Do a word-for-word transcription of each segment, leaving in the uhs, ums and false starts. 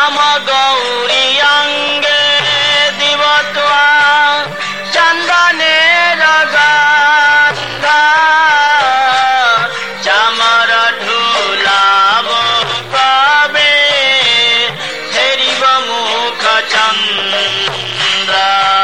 श्याम गौरी अंगे दिवत्वा चंदने गंधा चामर ढूलाव कबे फेरिब मुख चंद्र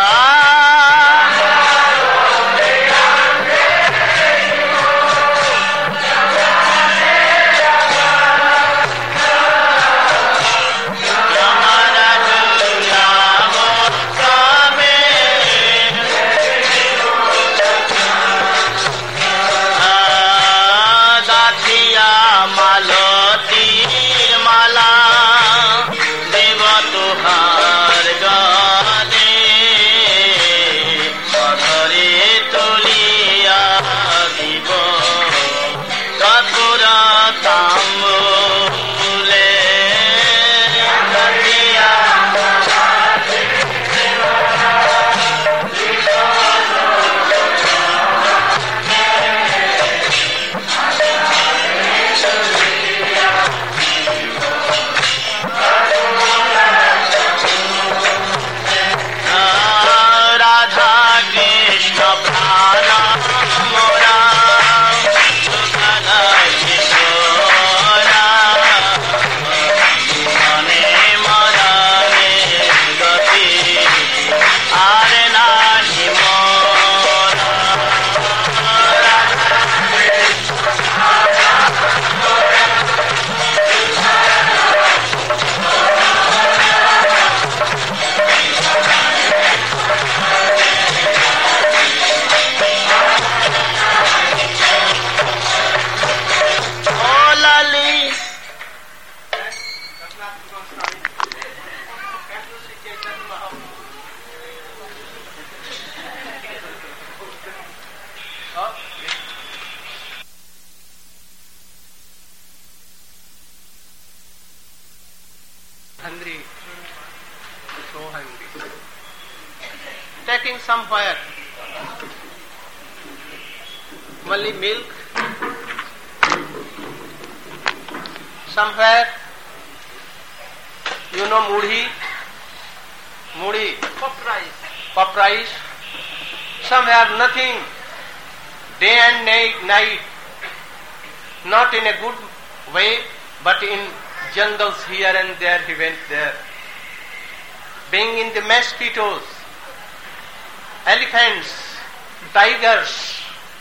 hungry, so hungry. Taking somewhere only milk, somewhere, you know, mudhi, mudhi, puff rice, puff rice, somewhere nothing, day and night, night, not in a good way, but in jungles here and there, he went there. Being in the mosquitoes, elephants, tigers,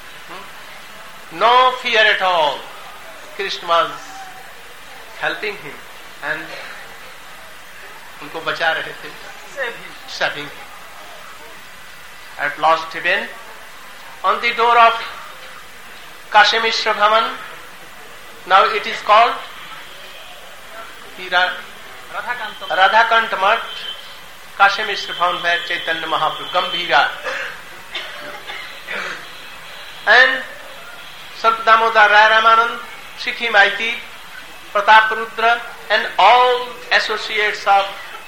no fear at all. Krishna was helping him and उनको बचा रहे थे, saving him. At last he went on the door of Kashi Mishra Bhavan. Now it is called Radhakant Math, Kashi Mishra Bhavan, where Chaitanya Mahaprabhu, Gambhira, and Sant Damodar Rai Ramanand, Sikhi Maiti, Pratap Rudra, and all associates of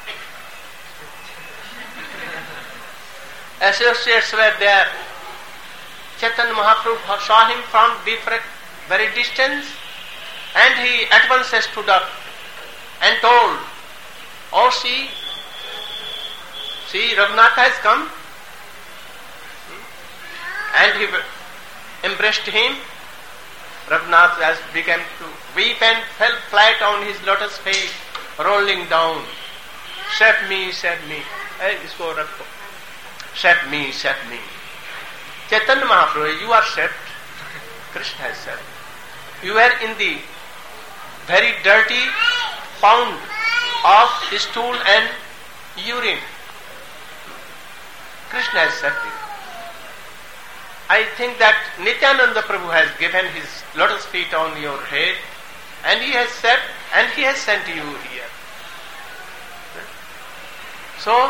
associates were there. Chaitanya Mahaprabhu saw him from different, very distance, and he at once stood up and told, "Oh, see, see, Raghunatha has come." And he embraced him. Raghunath has began to weep and fell flat on his lotus face, rolling down. "Save me, save me." Hey, isko rakho. "Save me, save me." Chaitanya Mahaprabhu, you are saved. Krishna has saved. You are in the very dirty pound of stool and urine. Krishna has saved you. I think that Nityananda Prabhu has given his lotus feet on your head, and he has said, and he has sent you here. So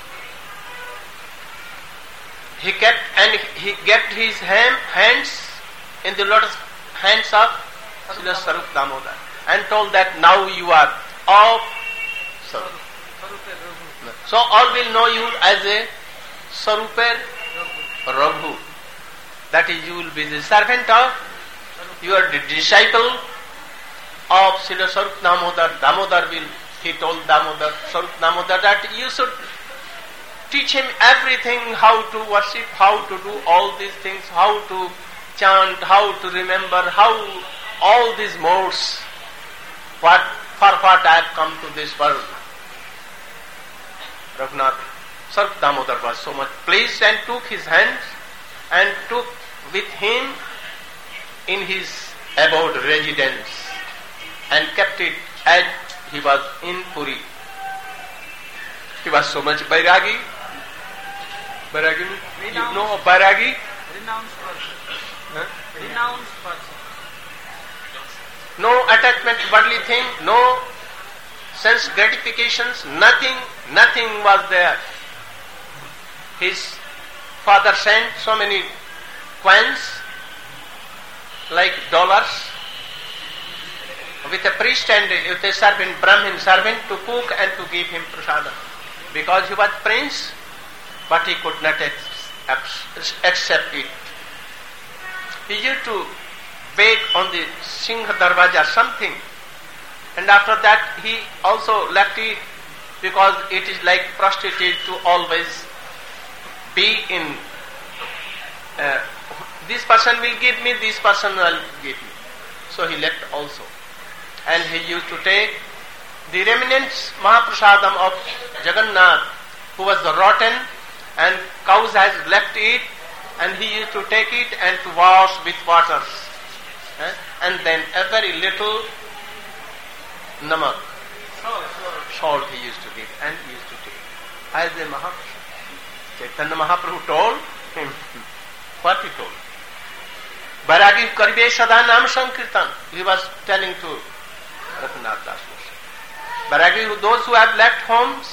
he kept and he kept his hand, hands in the lotus hands of Srila Sarup Damodar and told that now you are of Sarup. So all will know you as a Sarupa Raghu. That is, you will be the servant of, you are the disciple of Srila Sarup Damodar. Damodar will he told Damodar, Swarup Damodar, that you should teach him everything, how to worship, how to do all these things, how to chant, how to remember, how all these modes, what, for what I have come to this world. Raghunath, Swarup Damodar was so much pleased and took his hands and took with him in his abode residence and kept it as he was in Puri. He was so much Bairagi. Bairagi, you know of Bairagi? Renounced person. Huh? Renounced person. No attachment to worldly thing, no sense gratifications, nothing, nothing was there. His father sent so many coins, like dollars, with a priest and with a servant, Brahmin servant, to cook and to give him prasadam. Because he was prince, but he could not accept it. He used to beg on the Singha Darwaja something, and after that he also left it, because it is like prostitute to always be in, uh, this person will give me, this person will give me. So he left also. And he used to take the remnants Mahaprasadam of Jagannath, who was rotten, and cows has left it, and he used to take it and to wash with waters. Eh? And then a very little namak, salt he used to give, and he used to take. As the Mahaprabhu, Chaitanya Mahaprabhu told him what he told. Bairagi Karibe Sada Nam Sankirtan, he was telling to Raghunath Das. Bairagi, those who have left homes,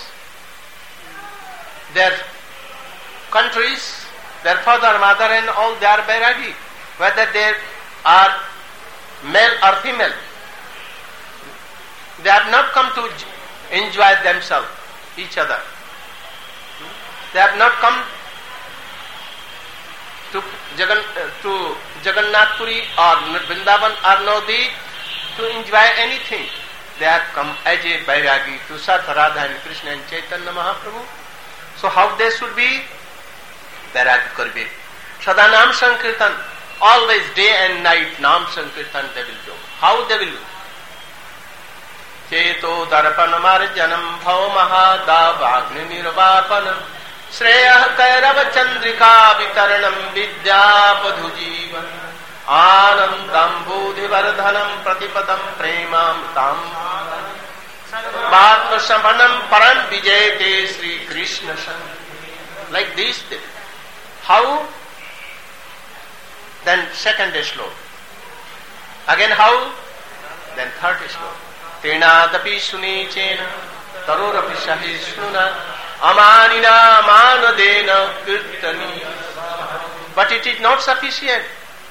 their countries, their father, mother and all, they are Bairagi, whether they are male or female. They have not come to enjoy themselves, each other. They have not come to Jagan, to Jagannath Puri or Vrindavan or Navadvip to enjoy anything. They have come as a Bairagi to serve Radha and Krishna and Chaitanya Mahaprabhu. So how they should be? Bairagi Karbe. Sada Nam Sankirtan. Always day and night Nam Sankirtan they will do. How they will do? Cheto Darpana Marjanam Bhau Mahadav Agni Nirvapanam Shreyah Kairava Chandrika Vitaranam Vidya Padhu Jivan Anandam Budhi Vardhanam Pratipadam Premamritam Bhatma Samanam Param Vijayate Sri Krishna San. Like these things. How? Then second sloka. Again how? Then third sloka. Tena dapi suni chena tarorapi sahishnuna amanina manadena kirtani. But it is not sufficient.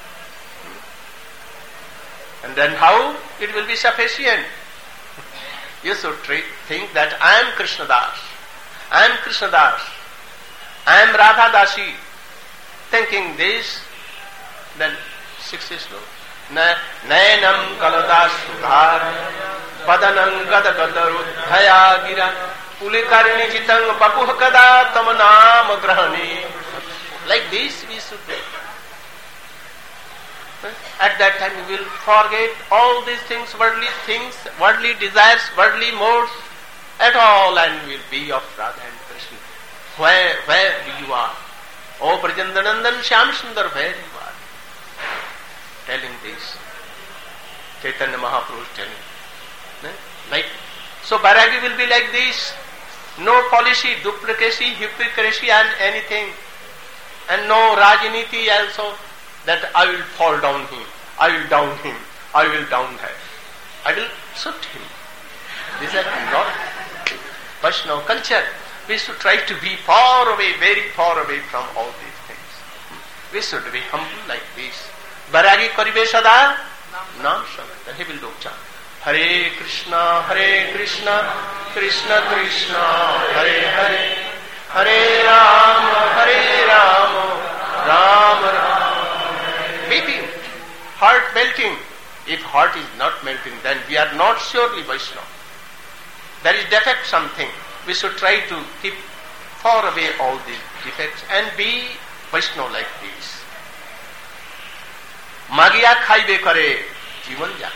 And then how it will be sufficient? You should think that I am Krishna Das. I am Krishna Das. I am Radha Dasi. Thinking this, then sixth sloka. Nayanam kaladas sudhar padanam gada gadarudhaya gira pulikarni jitang pakuh kada tam naam grahani. Like this we should do. At that time we will forget all these things, worldly things, worldly desires, worldly modes, at all, and will be of Radha and Krishna. Where, where you are? O Brajandanandan Shyam Sundar, where you are? Telling this. Chaitanya Mahaprabhu is telling. Like, so Bairagi will be like this. No policy, duplicacy, hypocrisy and anything. And no Rajniti also, that I will fall down him, I will down him, I will down her. I will shoot him. This is not Vaishnava culture. We should try to be far away, very far away from all these things. We should be humble like this. Bairagi Karibe Sada Nam Sankirtan. He will do chant. Hare Krishna, Hare Krishna, Krishna Krishna, Hare Hare, Hare Rama, Hare Rama, Rama Rama. Weeping, heart melting. If heart is not melting, then we are not surely Vaishnava. there is defect something, we should try to keep far away all these defects and be Vaishnava like this. Magiya khaibe kare jivan ja.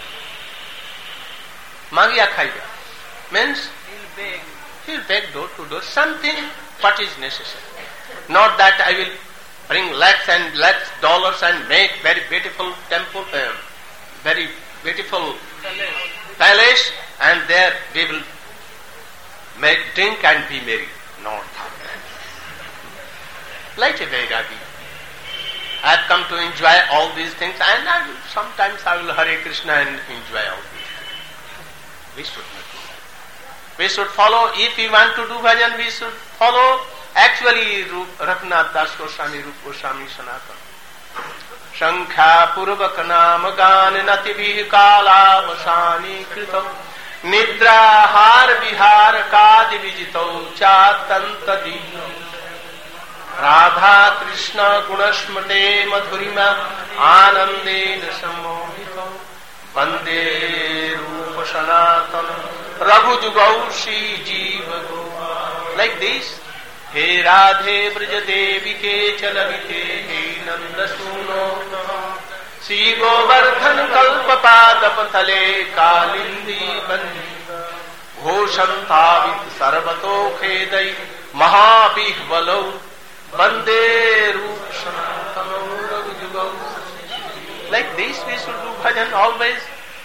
Magiya khaibe means He'll beg. he'll beg door to door something what is necessary. Not that I will bring lakhs and lakhs dollars and make very beautiful temple, uh, very beautiful palace, and there we will make drink and be merry. Not that. Like a Vairagi. I have come to enjoy all these things, and I will, sometimes I will Hare Krishna and enjoy all these things. We should not do that. We should follow, if we want to do bhajan, we should follow actually Raghunath Das Goswami, Rup Goswami, Sanatana. Shankha Purvak Nam Gan Natibhi Kala Vasani Kritam Nidra Har Vihar Kadi Vijito Chatanta Dino Radha Krishna Gunashmate Madhurima Anande Nasamohito Vande Rupa Sanatana Raghu Jugaushi Jiva Go. Like this. He Radhe Brija Devi Ke Chalavite He Nanda Suno Sri Govardhan Kalpa Padapatale Kalindi Bandi Ghoshantavit Sarvato Khedai Mahabihvalo Bande Rup Sanatano Raghujugau. Like this we should do bhajan always,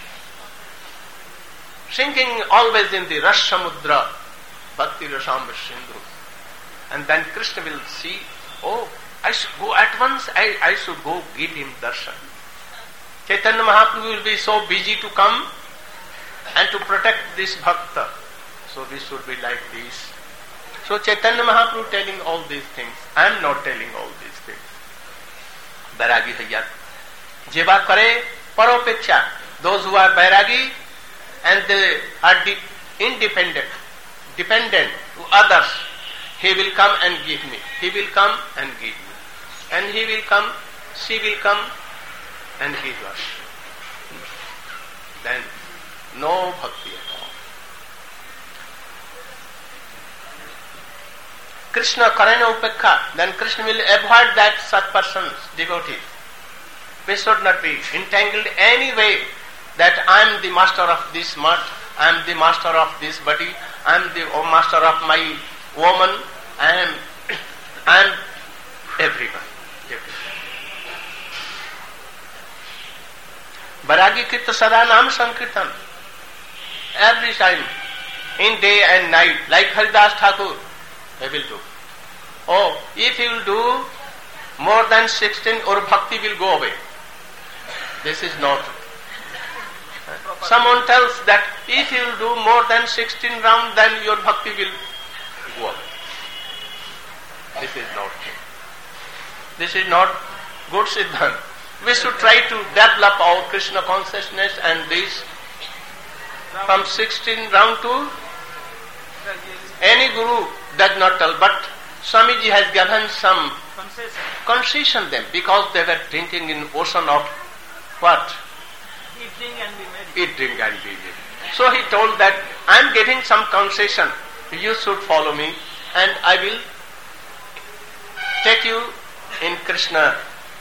sinking always in the Rasamudra Bhakti Rasamrita Sindhu. And then Krishna will see, oh, I should go at once, I, I should go give him darshan. Chaitanya Mahaprabhu will be so busy to come and to protect this bhakta. So we should be like this. So Chaitanya Mahaprabhu telling all these things. I am not telling all these things. Bairagi Hayyat. Jeva kare paropeksha. Those who are Bairagi and they are de- independent, dependent to others, he will come and give me. He will come and give me. And he will come, she will come and give us. Then no bhakti at all. Krishna karana upekha. Then Krishna will avoid that such persons, devotees. We should not be entangled any way that I am the master of this mutt, I am the master of this body, I am the master of my woman, I am, I am everyone. Bairagi Kirta Sada Nam Sankirtan. Every time, in day and night, like Haridas Thakur, he will do. Oh, if he will do more than sixteen, or bhakti will go away. This is not. Someone tells that if you will do more than sixteen rounds, then your bhakti will go away. This is not. This is not good siddhant. We should try to develop our Krishna consciousness, and this from sixteen round to any guru does not tell, but Swamiji has given some Concession. concession them because they were drinking in ocean of what? Eat, drink and be merry. Eat, drink and be merry. So he told that I am getting some concession. You should follow me and I will take you in Krishna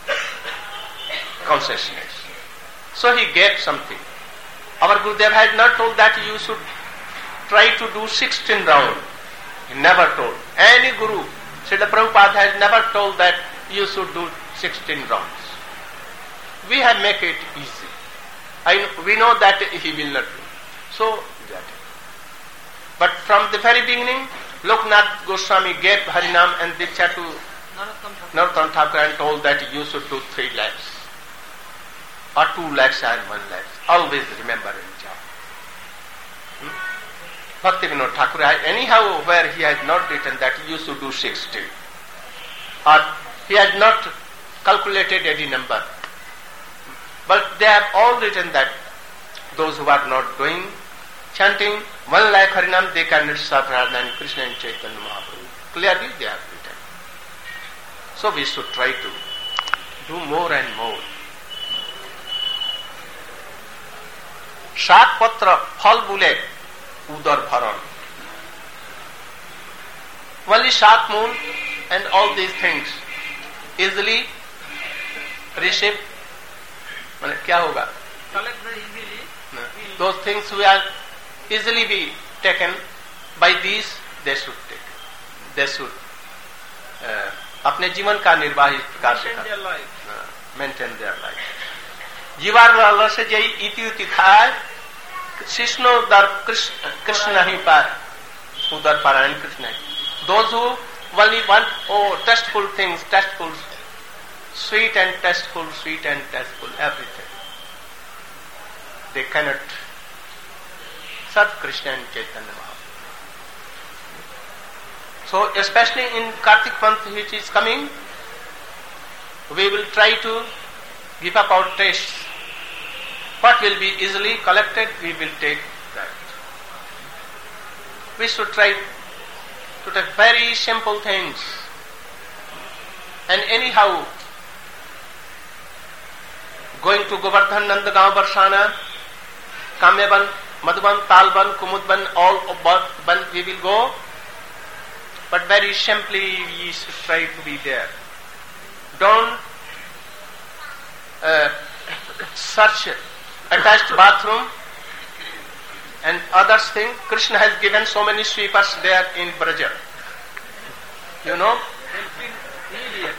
consciousness. So he gave something. Our Gurudev had not told that you should try to do sixteen rounds. He never told. Any Guru, Srila Prabhupada has never told that you should do sixteen rounds. We have made it easy. I, we know that he will not do. So, that. But from the very beginning, Loknath Goswami gave Harinam and Diksha to Narottam Thakur and told that you should do three lakhs. Or two lakhs and one lakh. Always remember in job. Hmm? Bhakti Vinod Thakur, anyhow, where he has not written that you should do sixty. Or he has not calculated any number. But they have all written that those who are not doing chanting one lakh Harinam, they cannot serve rather than Krishna and Chaitanya Mahaprabhu. Clearly they have written. So we should try to do more and more. Shat patra phal bule udar bharan. only sharp moon and all these things easily receive. माने क्या होगा? Collected easily. No. Those things who are easily be taken by these, they should take. They should uh, अपने जीवन का निर्वाह इस प्रकार से Maintain their life. Maintain their life. जीवार वाला से जय इति उति खाए शिष्णो दर कृष्ण कृष्ण नहीं पाए उदर पारायण कृष्ण है. Those who only want oh tasteful things, tasteful, sweet and tasteful, sweet and tasteful, everything. They cannot serve Krishna and Chaitanya Mahaprabhu. So especially in Kartik month which is coming, we will try to give up our tastes. What will be easily collected, we will take that. We should try to take very simple things. And anyhow, going to Govardhan, Nandagaon, Barsana, Kamyaban, Madhuban, Talban, Kumudban, all of Ban we will go. But very simply we should try to be there. Don't uh, search attached bathroom and others think. Krishna has given so many sweepers there in Braja. You know? Idiot.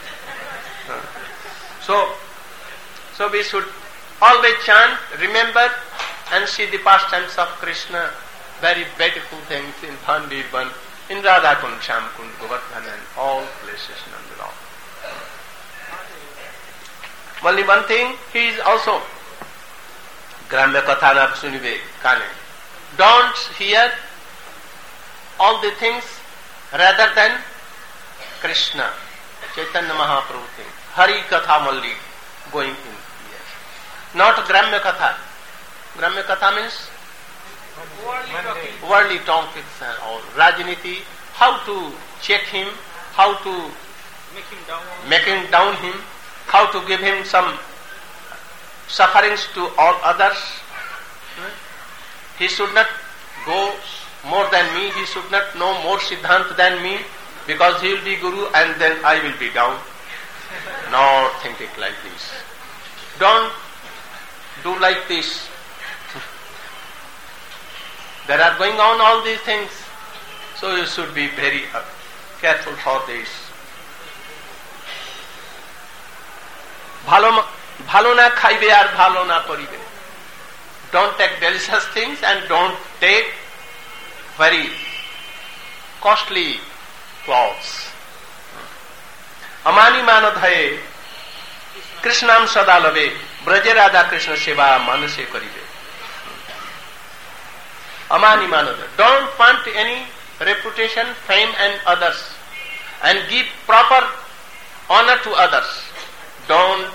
So, so we should always chant, remember and see the pastimes of Krishna. Very beautiful things in Bhandiban, in Radha Kund, Sham Kund, Govardhan and all places Nandagaon. Only one thing, he is also Gramya Kathana Sunive Kane. Don't hear all the things rather than Krishna, Chaitanya Mahaprabhu thing. Hari Katha Malli going in here. Not Gramya Katha. Gramya Katha means Worldly talking. worldly topics and all. Rajniti, how to check him, how to Make him down. make him down him, how to give him some sufferings to all others. He should not go more than me, he should not know more Siddhant than me, because he will be Guru and then I will be down. Not thinking like this. Don't do like this. There are going on all these things, so you should be very uh, careful for this. Bhalo bhalo na khaibe ar bhalo na koribe. Don't take delicious things and don't take very costly clothes. Amani manodhaye Krishnam sadalave Braja Radha Krishna seva manase karibe. Amani manodhaye. Don't want any reputation, fame and others, and give proper honor to others. Don't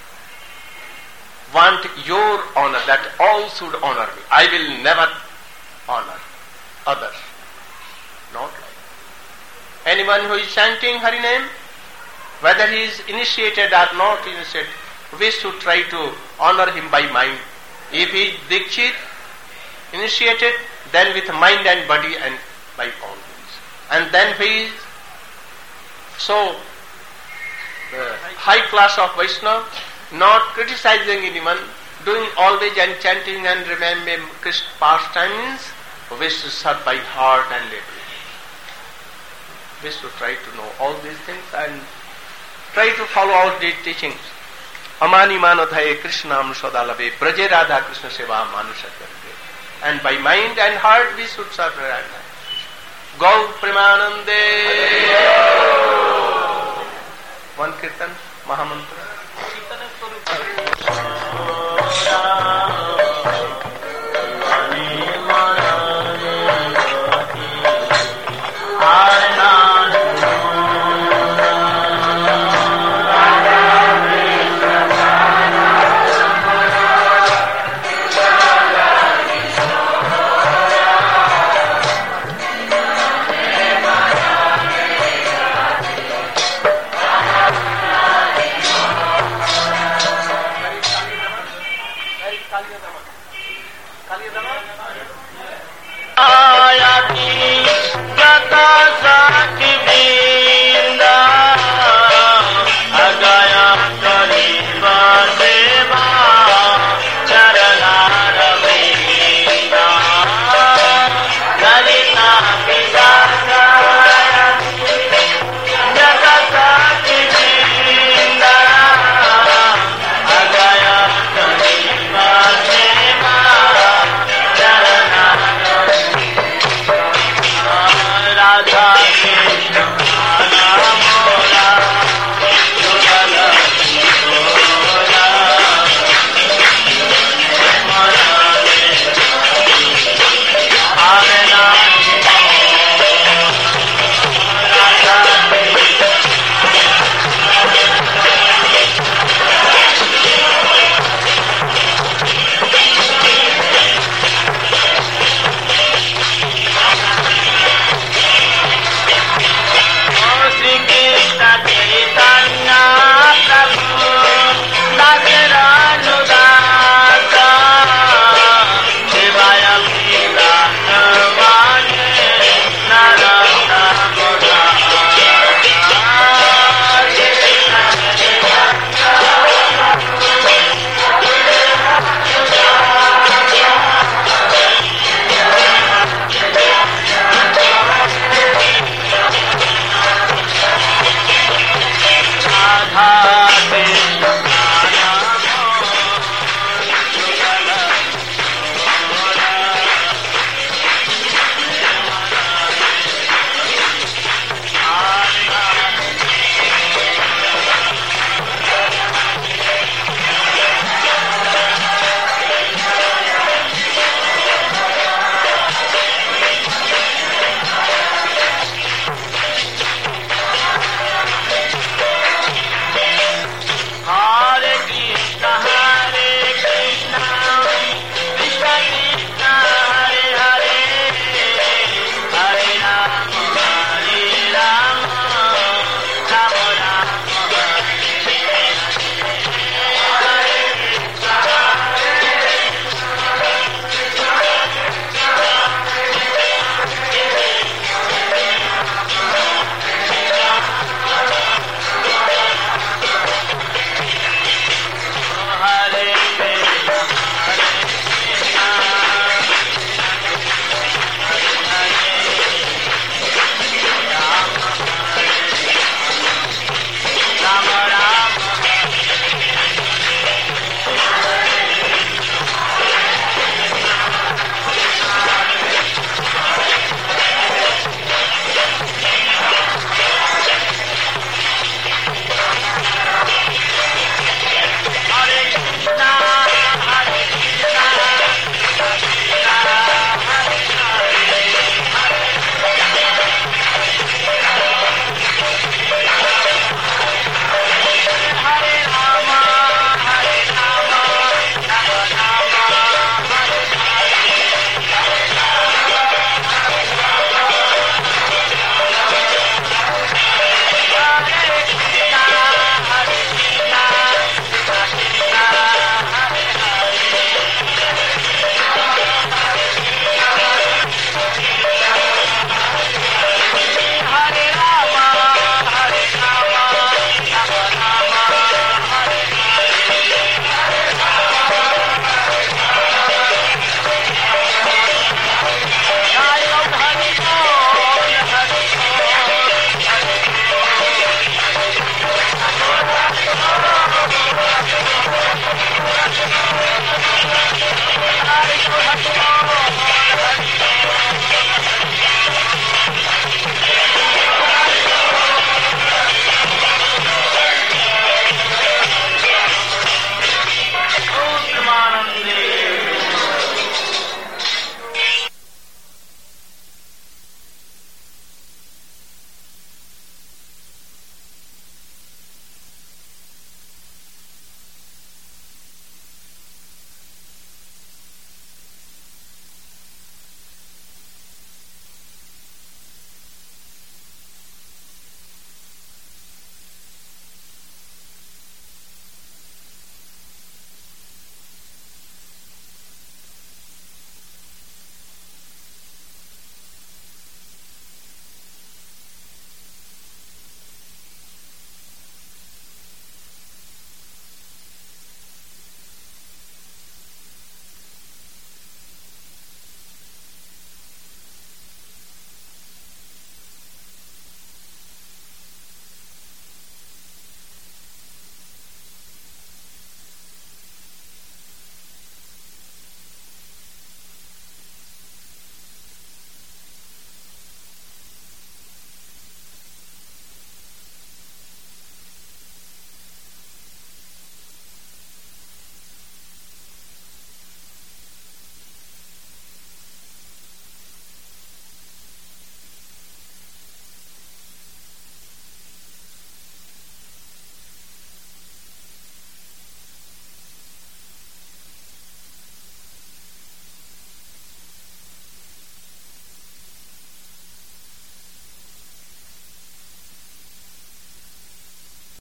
want your honor, that all should honor me. I will never honor others. Not like that. Anyone who is chanting Hari name, whether he is initiated or not initiated, we should try to honor him by mind. If he is Dikshit, initiated, then with mind and body and by all means. And then he is so uh, high class of Vaishnava, not criticizing anyone, doing always and chanting and remembering Krishna pastimes, we should serve by heart and labor. We should try to know all these things and try to follow all these teachings. Amani manodhaye Krishnam sadalave Braja Radha Krishna seva manusha karve. And by mind and heart we should serve Radha. Gau Premanande. One Kirtan, Mahamantra.